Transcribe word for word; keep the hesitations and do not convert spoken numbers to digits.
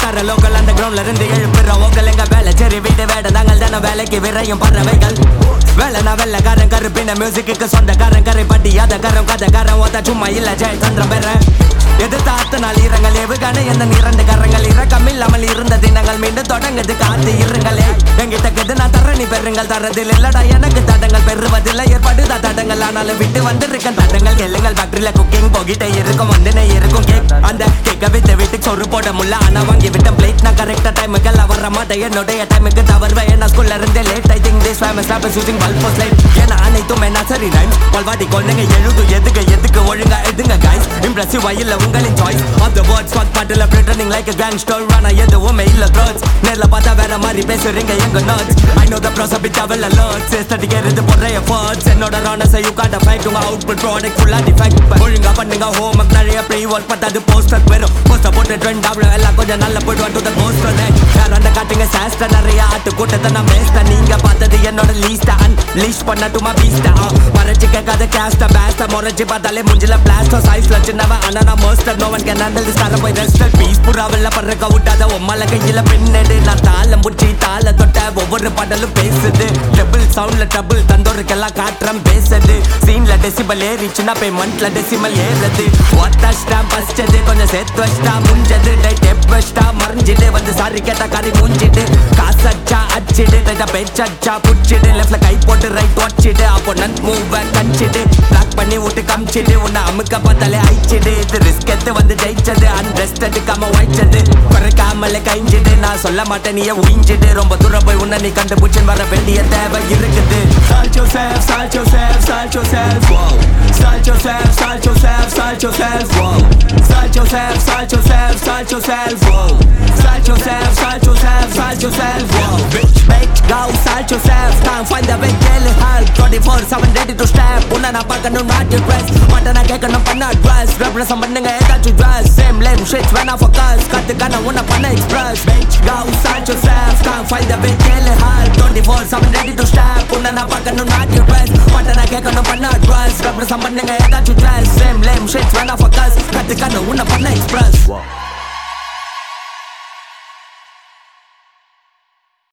பட்டார local அந்த கிரவுண்ட்ல இருந்து எழுப்புற ஓக்கல் எங்க வேலை சரி வீட்டு வேட நாங்கள் தானே வேலைக்கு விரையும் பறவைகள் வேலை நான் வெள்ளக்காரன் கருப்பின மியூசிக்கு சொந்தக்காரன் கரை பட்டி அதக்காரன் கதைக்காரன் ஓத்த சும்மா இல்ல ஜெய தந்திரம் பெற எதிர்த்த அத்த நாள் இரங்கள் ஏவுகான எந்த இரண்டு கரங்கள் இறக்கம் இல்லாமல் இருந்த தினங்கள் மீண்டும் தொடங்குது காத்து இருங்களே எங்கிட்ட கெது நான் தர நீ பெறுங்கள் தரதில் இல்லடா எனக்கு தடங்கள் பெறுவதில்லை ஏற்படுதா தடங்கள் ஆனாலும் விட்டு வந்திருக்கேன் தடங்கள் எல்லுங்கள் ஃபேக்டரியில குக்கிங் போகிட்டே இருக்கும் வந்து இருக்கும் கேக் அந்த கேக்க வித்து வீட்டுக்கு சொரு போட முல்ல ஆனா வாங்கி விட்ட பிளேட் நான் கரெக்டா டைமுக்கு எல்லாம் வர மாட்டேன் என்னுடைய டைமுக்கு தவறுவேன் நான் ஸ்கூல்ல இருந்தே late I think this famous rappers using bulb for slide ஏன்னா அனைத்தும் என்ன சரி ரைம்ஸ் பல்வாடி கொள்ளுங்க எழுது எதுக்கு எதுக்கு ஒழுங்கா எதுங்க கைஸ் இம்ப்ரெசிவ் இல்ல உங்களின் choice of the words fuck bottle pretending like a gangster ஆனா எதுவுமே இல்ல த்ரோட்ஸ் நேர்ல பார்த்தா வேற மாதிரி பேசுறீங்க எங்க nerds I know the process bit of alerts aesthetic எது போடுற efforts என்னோட ரானஸ் you can't fight உங்க output product full of defect ஒழுங்கா பண்ணுங்க homework நிறைய pre work பத்தாது போஸ்டர் வெறும் போஸ்டர் போட்டு ட்ரெண்ட் ஆவல எல்லாம் கொஞ்சம் நல்ல போயிட்டு வந்து the ghost connect யாரண்ட காட்டுங்க சாஸ்டர் நிறைய ஆட்டு கூட்டத்தை நான் வேஸ்ட் நீங்க பார்த்தது என்னோட லீஸ்ட் அண்ட் லீஸ்ட் பண்ணட்டுமா பீஸ்ட் மறைச்சு கேட்காத கேஸ்ட பேஸ்ட முறைச்சு பார்த்தாலே முஞ்சில பிளாஸ்டோ சைஸ்ல சின்னவன் ஆனா நான் மோஸ்டர் no one can handle this தர போய் ரெஸ்ட் பீஸ் புறாவல்ல பறக்க விட்டாத உம்மால கையில பின்னடு நான் தாளம் புடிச்சி தாள தொட்ட ஒவ்வொரு பாடலும் பேசுது டபுள் சவுண்ட்ல டபுள் தந்தோருக்கெல்லாம் காட்டுறேன் பேசுது சீன்ல டெசிபல் ஏறிச்சுன்னா பேமெண்ட்ல டெசிமல் ஏறுது ஒத்த ஸ்டாம் பஸ்டது கொஞ்சம் சேர்த்து வச்சிட்டா முஞ்சது டை டெப் வச்சிட்டா மறைஞ்சிட்டு வந்து சாரி கேட்டா கறி மூஞ்சிட்டு காசச்சா அச்சிடு டைட்டா பேச்சச்சா புடிச்சிட்டு லெஃப்ட்ல கை போட்டு ரைட் வச்சிட்டு அப்போ நன் மூவ் கஞ்சிட்டு பிளாக் பண்ணி விட்டு கமிச்சிட்டு உன்னை அமுக்க பார்த்தாலே அழிச்சிடு இது ரிஸ்க் எடுத்து வந்து ஜெயிச்சது அன்ரெஸ்ட் எடுக்காம வாய்ச்சது பறக்காமல கைஞ்சிட்டு நான் சொல்ல மாட்டேன் நீ உயிஞ்சிட்டு ரொம்ப தூரம் போய் உன்னை நீ கண்டுபிடிச்சு வர வேண்டிய தேவை இருக்குது Salt yourself, salt yourself, salt yourself, wow. Salt yourself, salt yourself, salt yourself, wow. Salt yourself, salt yourself, salt yourself, wow. Salt yourself, salt yourself, salt yourself, wow. Bitch, bitch, go salt yourself. Can't find the way daily help. twenty-four seven ready to step. உன்னை நான் பார்க்கணும் not your dress. மட்ட நான் கேட்கணும் பண்ண dress. Represent பண்ணுங்க ஏதாச்சும் dress. Same lame shit when I focus. கத்துக்கான உன்னை பண்ண express. Bitch, go salt yourself. Can't find the way daily help. twenty-four seven ready to step. உன்னை நான் பார்க்கணும் not your dress. மட்ட நான் கேட்கணும் பண்ண dress. Represent பண்ணுங்க ஏதாச்சும் dress. Same lame shit when I focus. கத்துக்கான உன்னை பண்ண express.